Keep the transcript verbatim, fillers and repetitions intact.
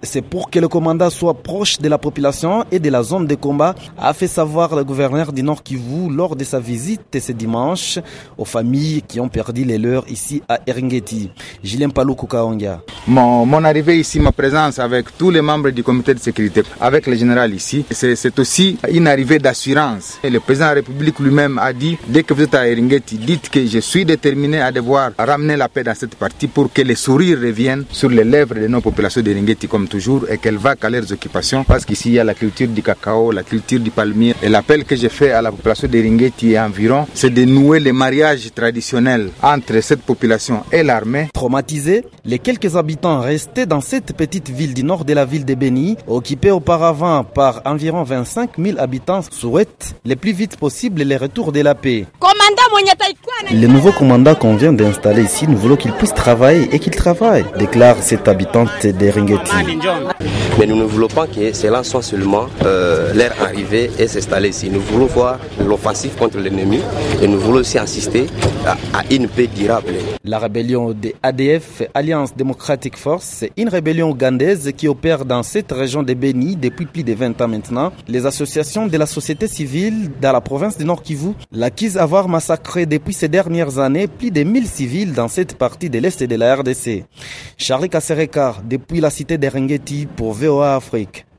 C'est pour que le commandant soit proche de la population et de la zone de combat, a fait savoir le gouverneur du Nord Kivu lors de sa visite ce dimanche aux familles qui ont perdu les leurs ici à Eringeti. Julien Paluku Kaonga. Mon, mon arrivée ici, ma présence avec tous les membres du comité de sécurité, avec le général ici, c'est, c'est aussi une arrivée d'assurance. Et le président de la République lui-même a dit, dès que vous êtes à Eringeti, dites que je suis déterminé à devoir ramener la paix dans cette partie pour que les sourires reviennent sur les lèvres de nos populations d'Eringeti comme toujours et qu'elles vaquent à leurs occupations parce qu'ici il y a la culture du cacao, la culture du palmier. Et l'appel que j'ai fait à la population d'Eringeti et environ, c'est de nouer les mariages traditionnels entre cette population et l'armée. Traumatisés, les quelques habitants restés dans cette petite ville du nord de la ville de Beni, occupée auparavant par environ vingt-cinq mille habitants, souhaitent le plus vite possible le retour de la paix. Le nouveau commandant qu'on vient d'installer ici, nous voulons qu'il puisse travailler et qu'il travaille, déclare cette habitante d'Eringeti. Mais nous ne voulons pas que cela soit seulement euh, leur arrivée et s'installer ici. Nous voulons voir l'offensive contre l'ennemi et nous voulons aussi assister à, à une paix durable. La rébellion de A D F, Alliance Democratic Force, c'est une rébellion ougandaise qui opère dans cette région de Beni depuis plus de vingt ans maintenant. Les associations de la société civile dans la province du Nord Kivu l'accusent d'avoir massacré depuis ces dernières années plus de mille civils dans cette partie de l'Est de la R D C. Charlie Kassereka, depuis la cité d'Eringeti pour V O A Afrique.